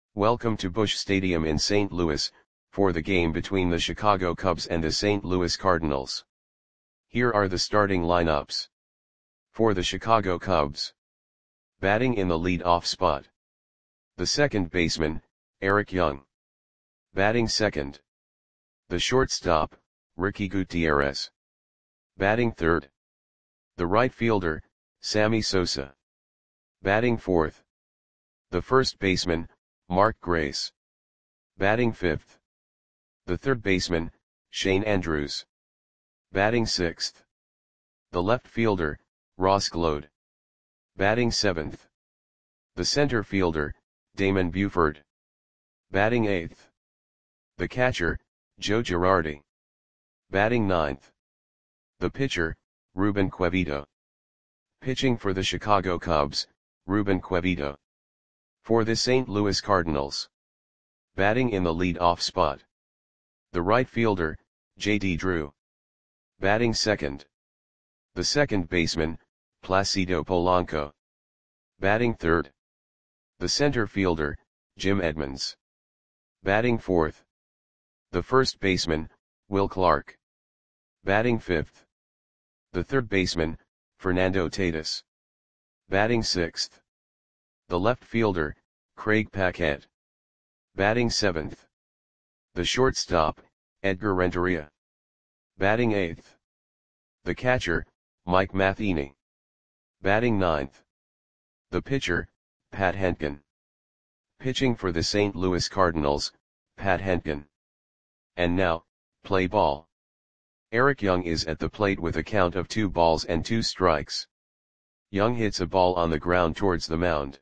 Welcome to Busch Stadium in St. Louis, for the game between the Chicago Cubs and the St. Louis Cardinals. Here are the starting lineups. For the Chicago Cubs. Batting in the lead-off spot. The second baseman, Eric Young. Batting second. The shortstop, Ricky Gutierrez. Batting third. The right fielder, Sammy Sosa. Batting fourth. The first baseman, Mark Grace. Batting fifth. The third baseman, Shane Andrews. Batting sixth. The left fielder, Ross Gload. Batting seventh. The center fielder, Damon Buford. Batting eighth. The catcher, Joe Girardi. Batting ninth. The pitcher, Ruben Cuevito. Pitching for the Chicago Cubs, Ruben Cuevito. For the St. Louis Cardinals. Batting in the lead-off spot. The right fielder, J.D. Drew. Batting second. The second baseman, Placido Polanco. Batting third. The center fielder, Jim Edmonds. Batting fourth. The first baseman, Will Clark. Batting fifth. The third baseman, Fernando Tatis. Batting sixth. The left fielder, Craig Paquette. Batting seventh. The shortstop, Edgar Renteria. Batting eighth. The catcher, Mike Matheny. Batting ninth. The pitcher, Pat Hentgen. Pitching for the St. Louis Cardinals, Pat Hentgen. And now, play ball. Eric Young is at the plate with a count of 2 balls and 2 strikes. Young hits a ball on the ground towards the mound.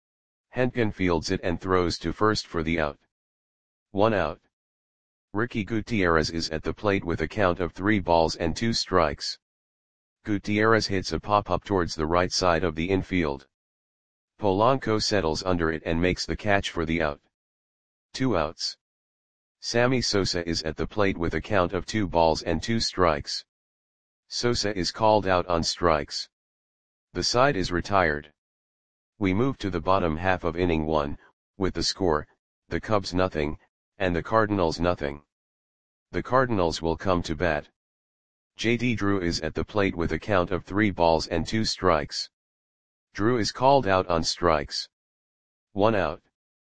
Hentgen fields it and throws to first for the out. 1 out. Ricky Gutierrez is at the plate with a count of 3 balls and 2 strikes. Gutierrez hits a pop-up towards the right side of the infield. Polanco settles under it and makes the catch for the out. 2 outs. Sammy Sosa is at the plate with a count of 2 balls and 2 strikes. Sosa is called out on strikes. The side is retired. We move to the bottom half of inning 1, with the score, the Cubs nothing, and the Cardinals nothing. The Cardinals will come to bat. J.D. Drew is at the plate with a count of 3 balls and 2 strikes. Drew is called out on strikes. 1 out.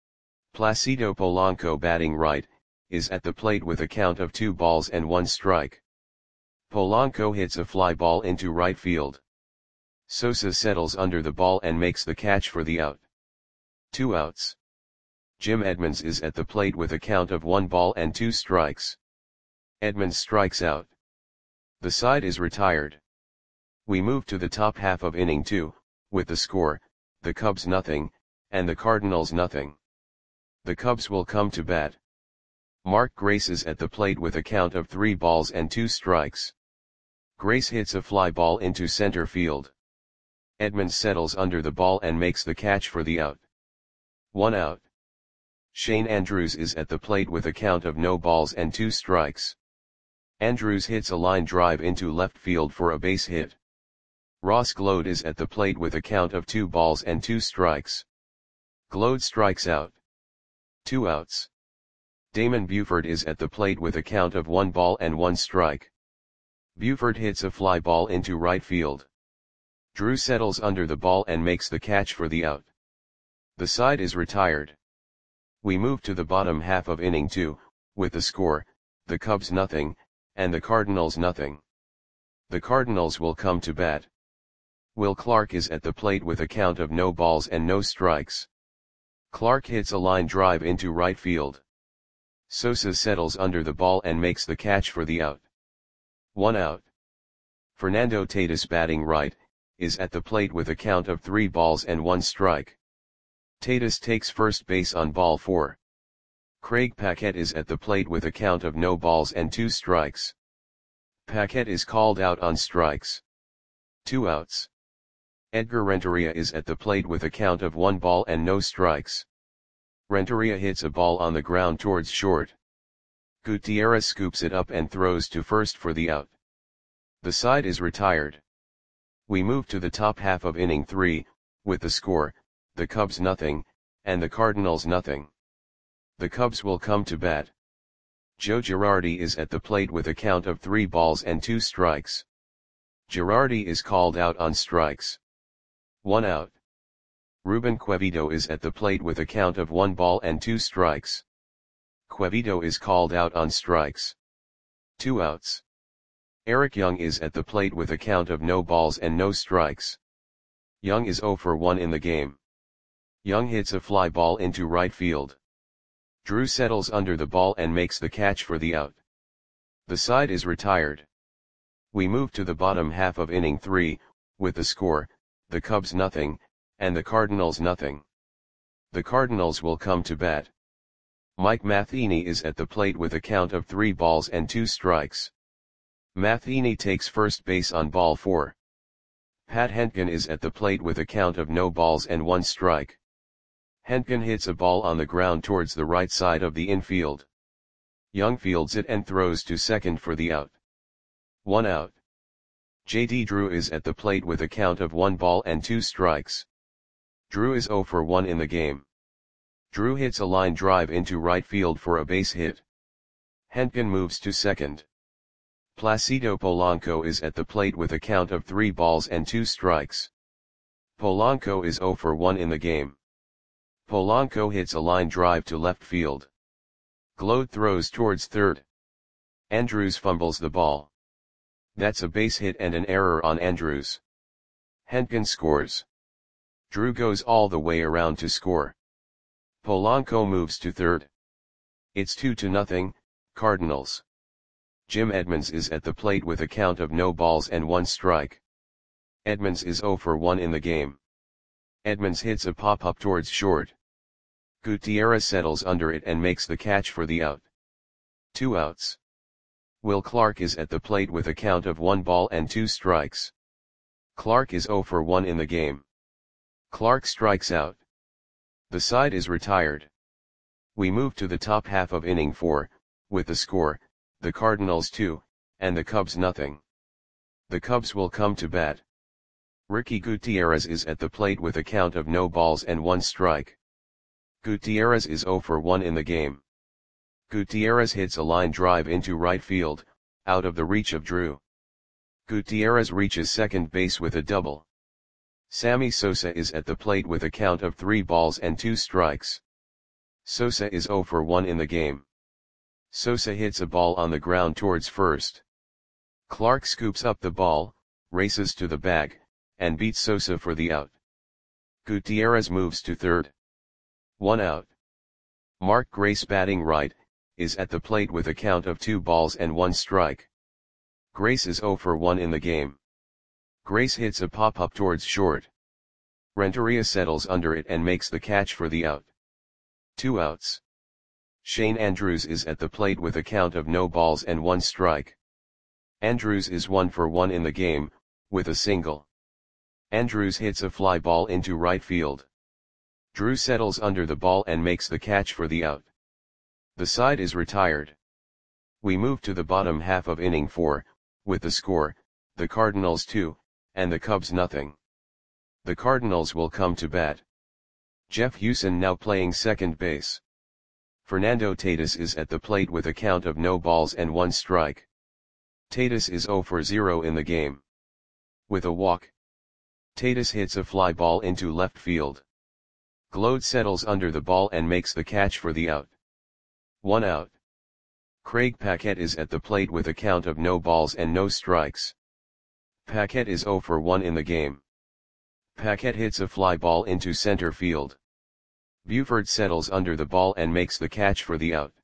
Placido Polanco, batting right, is at the plate with a count of 2 balls and 1 strike. Polanco hits a fly ball into right field. Sosa settles under the ball and makes the catch for the out. 2 outs. Jim Edmonds is at the plate with a count of 1 ball and 2 strikes. Edmonds strikes out. The side is retired. We move to the top half of inning 2, with the score, the Cubs nothing, and the Cardinals nothing. The Cubs will come to bat. Mark Grace is at the plate with a count of 3 balls and 2 strikes. Grace hits a fly ball into center field. Edmonds settles under the ball and makes the catch for the out. 1 out. Shane Andrews is at the plate with a count of no balls and 2 strikes. Andrews hits a line drive into left field for a base hit. Ross Gload is at the plate with a count of 2 balls and 2 strikes. Gload strikes out. 2 outs. Damon Buford is at the plate with a count of 1 ball and 1 strike. Buford hits a fly ball into right field. Drew settles under the ball and makes the catch for the out. The side is retired. We move to the bottom half of inning 2, with the score, the Cubs nothing, and the Cardinals nothing. The Cardinals will come to bat. Will Clark is at the plate with a count of no balls and no strikes. Clark hits a line drive into right field. Sosa settles under the ball and makes the catch for the out. 1 out. Fernando Tatis, batting right, is at the plate with a count of 3 balls and 1 strike. Tatis takes first base on ball 4. Craig Paquette is at the plate with a count of no balls and 2 strikes. Paquette is called out on strikes. 2 outs. Edgar Renteria is at the plate with a count of 1 ball and no strikes. Renteria hits a ball on the ground towards short. Gutierrez scoops it up and throws to first for the out. The side is retired. We move to the top half of inning 3, with the score, the Cubs nothing, and the Cardinals nothing. The Cubs will come to bat. Joe Girardi is at the plate with a count of 3 balls and 2 strikes. Girardi is called out on strikes. 1 out. Ruben Quevedo is at the plate with a count of 1 ball and 2 strikes. Quevedo is called out on strikes. 2 outs. Eric Young is at the plate with a count of no balls and no strikes. Young is 0 for 1 in the game. Young hits a fly ball into right field. Drew settles under the ball and makes the catch for the out. The side is retired. We move to the bottom half of inning 3, with the score, the Cubs nothing, and the Cardinals nothing. The Cardinals will come to bat. Mike Matheny is at the plate with a count of 3 balls and 2 strikes. Matheny takes first base on ball 4. Pat Hentgen is at the plate with a count of no balls and 1 strike. Hentgen hits a ball on the ground towards the right side of the infield. Young fields it and throws to second for the out. 1 out. J.D. Drew is at the plate with a count of 1 ball and 2 strikes. Drew is 0 for 1 in the game. Drew hits a line drive into right field for a base hit. Hentgen moves to second. Placido Polanco is at the plate with a count of 3 balls and 2 strikes. Polanco is 0 for 1 in the game. Polanco hits a line drive to left field. Gload throws towards third. Andrews fumbles the ball. That's a base hit and an error on Andrews. Hentgen scores. Drew goes all the way around to score. Polanco moves to third. It's 2-0, Cardinals. Jim Edmonds is at the plate with a count of no balls and 1 strike. Edmonds is 0 for 1 in the game. Edmonds hits a pop-up towards short. Gutierrez settles under it and makes the catch for the out. 2 outs. Will Clark is at the plate with a count of 1 ball and 2 strikes. Clark is 0 for 1 in the game. Clark strikes out. The side is retired. We move to the top half of inning 4, with the score, the Cardinals 2, and the Cubs nothing. The Cubs will come to bat. Ricky Gutierrez is at the plate with a count of no balls and 1 strike. Gutierrez is 0 for 1 in the game. Gutierrez hits a line drive into right field, out of the reach of Drew. Gutierrez reaches second base with a double. Sammy Sosa is at the plate with a count of 3 balls and 2 strikes. Sosa is 0 for 1 in the game. Sosa hits a ball on the ground towards first. Clark scoops up the ball, races to the bag, and beats Sosa for the out. Gutierrez moves to third. 1 out. Mark Grace, batting right, is at the plate with a count of 2 balls and 1 strike. Grace is 0 for 1 in the game. Grace hits a pop-up towards short. Renteria settles under it and makes the catch for the out. 2 outs. Shane Andrews is at the plate with a count of no balls and 1 strike. Andrews is 1 for 1 in the game, with a single. Andrews hits a fly ball into right field. Drew settles under the ball and makes the catch for the out. The side is retired. We move to the bottom half of inning 4, with the score, the Cardinals 2, and the Cubs nothing. The Cardinals will come to bat. Jeff Hewson now playing second base. Fernando Tatis is at the plate with a count of no balls and 1 strike. Tatis is 0 for 0 in the game. With a walk, Tatis hits a fly ball into left field. Gload settles under the ball and makes the catch for the out. 1 out. Craig Paquette is at the plate with a count of no balls and no strikes. Paquette is 0 for 1 in the game. Paquette hits a fly ball into center field. Buford settles under the ball and makes the catch for the out.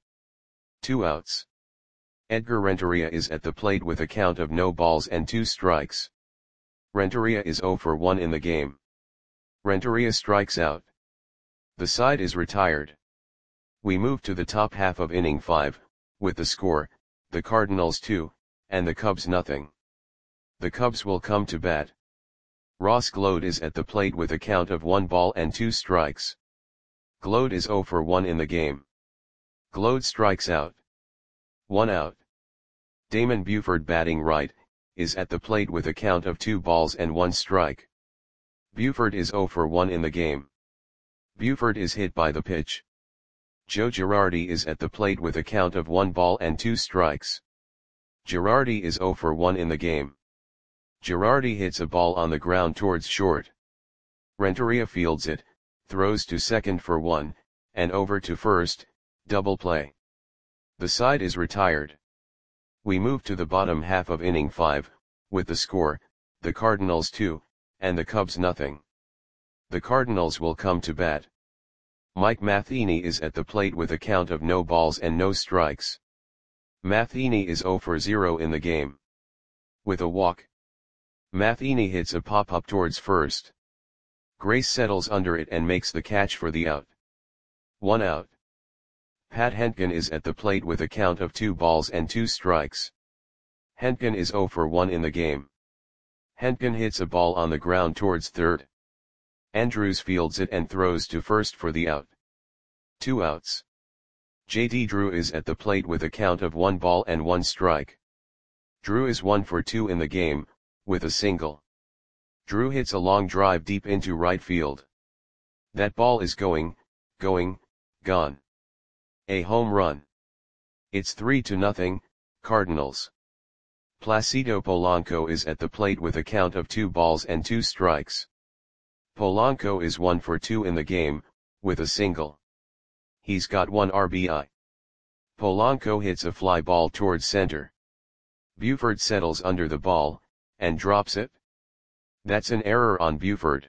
2 outs. Edgar Renteria is at the plate with a count of no balls and 2 strikes. Renteria is 0 for 1 in the game. Renteria strikes out. The side is retired. We move to the top half of inning 5, with the score, the Cardinals 2, and the Cubs nothing. The Cubs will come to bat. Ross Gload is at the plate with a count of 1 ball and 2 strikes. Gload is 0 for 1 in the game. Gload strikes out. 1 out. Damon Buford, batting right, is at the plate with a count of 2 balls and 1 strike. Buford is 0 for 1 in the game. Buford is hit by the pitch. Joe Girardi is at the plate with a count of 1 ball and 2 strikes. Girardi is 0 for 1 in the game. Girardi hits a ball on the ground towards short. Renteria fields it, throws to second for 1, and over to first, double play. The side is retired. We move to the bottom half of inning 5, with the score, the Cardinals 2, and the Cubs nothing. The Cardinals will come to bat. Mike Matheny is at the plate with a count of no balls and no strikes. Matheny is 0 for 0 in the game. With a walk, Matheny hits a pop-up towards first. Grace settles under it and makes the catch for the out. 1 out. Pat Hentgen is at the plate with a count of 2 balls and 2 strikes. Hentgen is 0 for 1 in the game. Hentgen hits a ball on the ground towards third. Andrews fields it and throws to first for the out. 2 outs. J.D. Drew is at the plate with a count of 1 ball and 1 strike. Drew is 1 for 2 in the game, with a single. Drew hits a long drive deep into right field. That ball is going, gone. A home run. It's 3-0, Cardinals. Placido Polanco is at the plate with a count of 2 balls and 2 strikes. Polanco is 1 for 2 in the game, with a single. He's got 1 RBI. Polanco hits a fly ball towards center. Buford settles under the ball, and drops it. That's an error on Buford.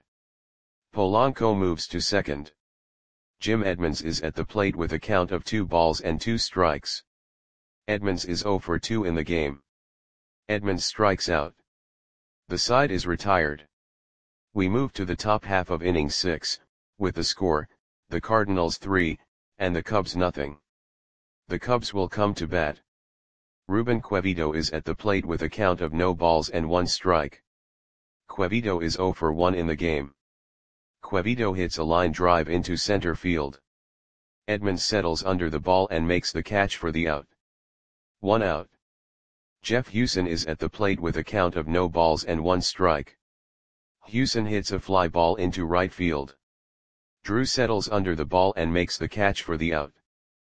Polanco moves to second. Jim Edmonds is at the plate with a count of 2 balls and 2 strikes. Edmonds is 0 for 2 in the game. Edmonds strikes out. The side is retired. We move to the top half of inning 6, with the score, the Cardinals 3, and the Cubs nothing. The Cubs will come to bat. Ruben Quevedo is at the plate with a count of no balls and 1 strike. Quevedo is 0 for 1 in the game. Quevedo hits a line drive into center field. Edmonds settles under the ball and makes the catch for the out. 1 out. Jeff Hewson is at the plate with a count of no balls and 1 strike. Hewson hits a fly ball into right field. Drew settles under the ball and makes the catch for the out.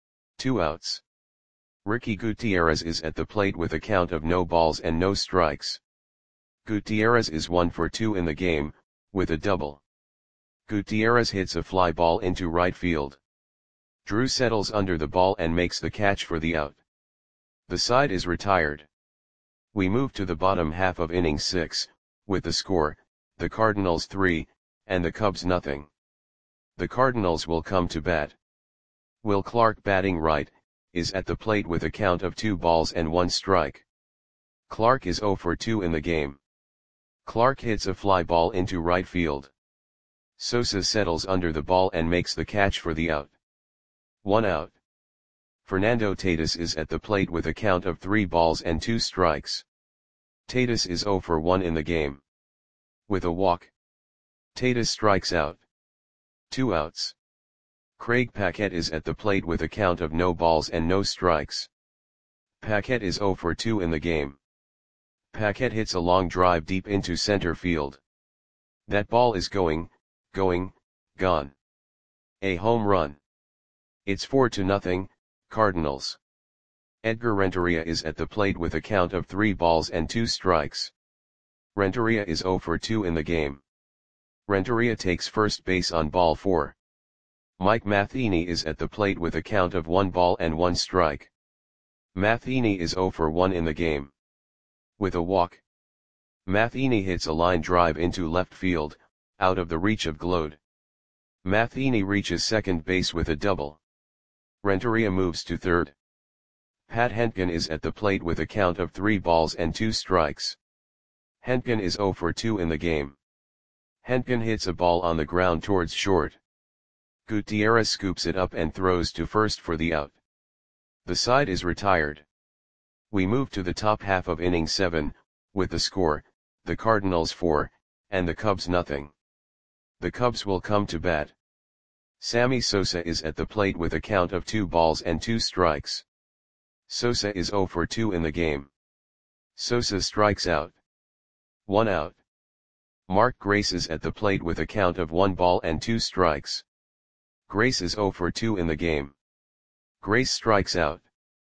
2 outs. Ricky Gutierrez is at the plate with a count of no balls and no strikes. Gutierrez is 1 for 2 in the game, with a double. Gutierrez hits a fly ball into right field. Drew settles under the ball and makes the catch for the out. The side is retired. We move to the bottom half of inning 6, with the score, the Cardinals 3, and the Cubs nothing. The Cardinals will come to bat. Will Clark, batting right, is at the plate with a count of 2 balls and 1 strike. Clark is 0 for 2 in the game. Clark hits a fly ball into right field. Sosa settles under the ball and makes the catch for the out. 1 out. Fernando Tatis is at the plate with a count of 3 balls and 2 strikes. Tatis is 0 for 1 in the game. With a walk, Tatis strikes out. 2 outs. Craig Paquette is at the plate with a count of no balls and no strikes. Paquette is 0 for 2 in the game. Paquette hits a long drive deep into center field. That ball is going, gone. A home run. It's 4-0, Cardinals. Edgar Renteria is at the plate with a count of 3 balls and 2 strikes. Renteria is 0 for 2 in the game. Renteria takes first base on ball 4. Mike Matheny is at the plate with a count of 1 ball and 1 strike. Matheny is 0 for 1 in the game. With a walk, Matheny hits a line drive into left field, out of the reach of Glode. Matheny reaches second base with a double. Renteria moves to third. Pat Hentgen is at the plate with a count of 3 balls and 2 strikes. Hentgen is 0 for 2 in the game. Hentgen hits a ball on the ground towards short. Gutierrez scoops it up and throws to first for the out. The side is retired. We move to the top half of inning 7, with the score, the Cardinals 4, and the Cubs nothing. The Cubs will come to bat. Sammy Sosa is at the plate with a count of 2 balls and 2 strikes. Sosa is 0 for 2 in the game. Sosa strikes out. 1 out. Mark Grace is at the plate with a count of 1 ball and 2 strikes. Grace is 0 for 2 in the game. Grace strikes out.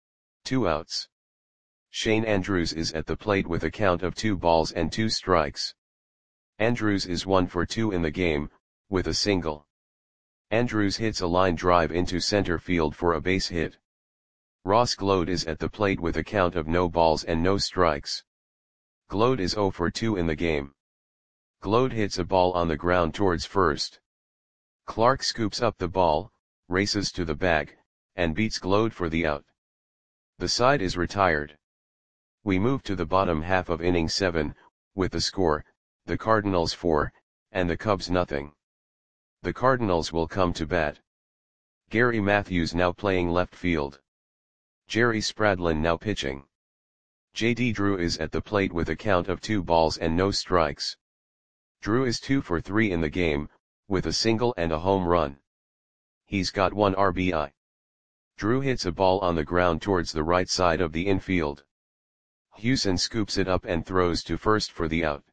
2 outs. Shane Andrews is at the plate with a count of 2 balls and 2 strikes. Andrews is 1 for 2 in the game, with a single. Andrews hits a line drive into center field for a base hit. Ross Gload is at the plate with a count of no balls and no strikes. Gload is 0 for 2 in the game. Gload hits a ball on the ground towards first. Clark scoops up the ball, races to the bag, and beats Gload for the out. The side is retired. We move to the bottom half of inning 7, with the score, the Cardinals 4, and the Cubs nothing. The Cardinals will come to bat. Gary Matthews now playing left field. Jerry Spradlin now pitching. J.D. Drew is at the plate with a count of 2 balls and no strikes. Drew is 2 for 3 in the game, with a single and a home run. He's got 1 RBI. Drew hits a ball on the ground towards the right side of the infield. Hewson scoops it up and throws to first for the out.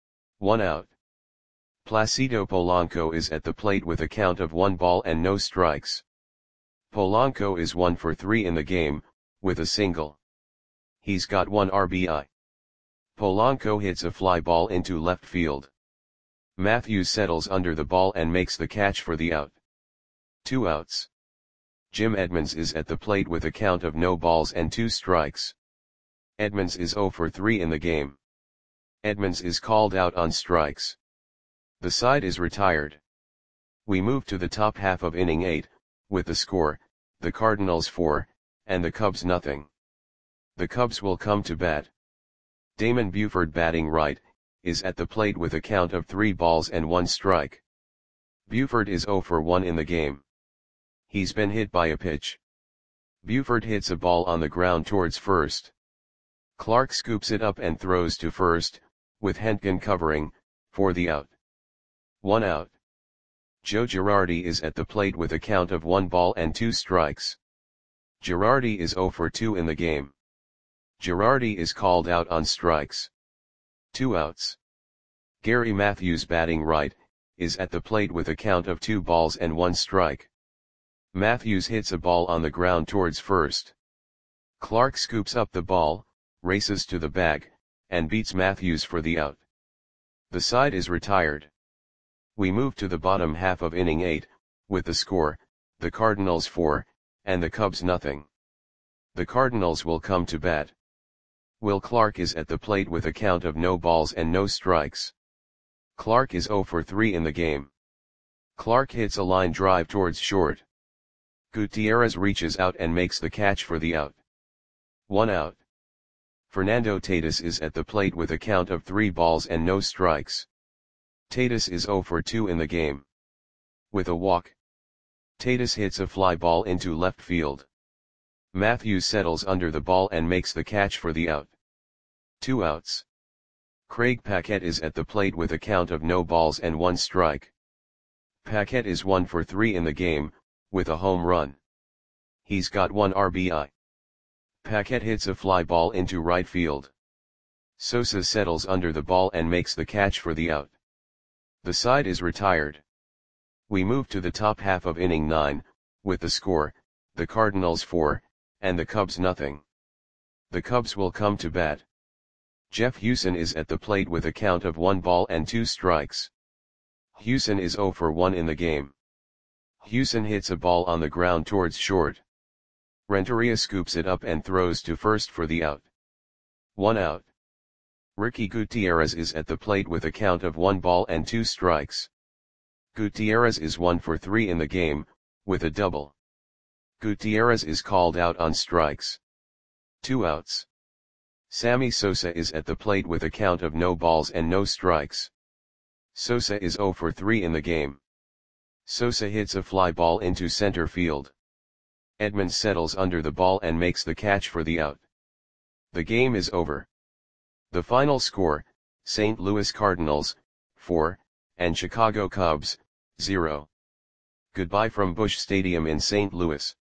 1 out. Placido Polanco is at the plate with a count of 1 ball and no strikes. Polanco is 1 for 3 in the game, with a single. He's got 1 RBI. Polanco hits a fly ball into left field. Matthews settles under the ball and makes the catch for the out. 2 outs. Jim Edmonds is at the plate with a count of no balls and 2 strikes. Edmonds is 0 for 3 in the game. Edmonds is called out on strikes. The side is retired. We move to the top half of inning 8, with the score, the Cardinals 4, and the Cubs nothing. The Cubs will come to bat. Damon Buford batting right, is at the plate with a count of 3 balls and 1 strike. Buford is 0 for 1 in the game. He's been hit by a pitch. Buford hits a ball on the ground towards first. Clark scoops it up and throws to first, with Hentgen covering, for the out. 1 out. Joe Girardi is at the plate with a count of 1 ball and 2 strikes. Girardi is 0 for 2 in the game. Girardi is called out on strikes. 2 outs. Gary Matthews batting right, is at the plate with a count of 2 balls and 1 strike. Matthews hits a ball on the ground towards first. Clark scoops up the ball, races to the bag, and beats Matthews for the out. The side is retired. We move to the bottom half of inning 8, with the score, the Cardinals 4, and the Cubs nothing. The Cardinals will come to bat. Will Clark is at the plate with a count of no balls and no strikes. Clark is 0 for 3 in the game. Clark hits a line drive towards short. Gutierrez reaches out and makes the catch for the out. 1 out. Fernando Tatis is at the plate with a count of 3 balls and no strikes. Tatis is 0 for 2 in the game. With a walk. Tatis hits a fly ball into left field. Matthews settles under the ball and makes the catch for the out. 2 outs. Craig Paquette is at the plate with a count of no balls and 1 strike. Paquette is 1 for 3 in the game, with a home run. He's got 1 RBI. Paquette hits a fly ball into right field. Sosa settles under the ball and makes the catch for the out. The side is retired. We move to the top half of inning 9, with the score, the Cardinals 4, and the Cubs nothing. The Cubs will come to bat. Jeff Hewson is at the plate with a count of 1 ball and 2 strikes. Hewson is 0 for 1 in the game. Hewson hits a ball on the ground towards short. Renteria scoops it up and throws to first for the out. 1 out. Ricky Gutierrez is at the plate with a count of 1 ball and 2 strikes. Gutierrez is 1 for 3 in the game, with a double. Gutierrez is called out on strikes. 2 outs. Sammy Sosa is at the plate with a count of no balls and no strikes. Sosa is 0 for 3 in the game. Sosa hits a fly ball into center field. Edmonds settles under the ball and makes the catch for the out. The game is over. The final score, St. Louis Cardinals, 4, and Chicago Cubs, 0. Goodbye from Busch Stadium in St. Louis.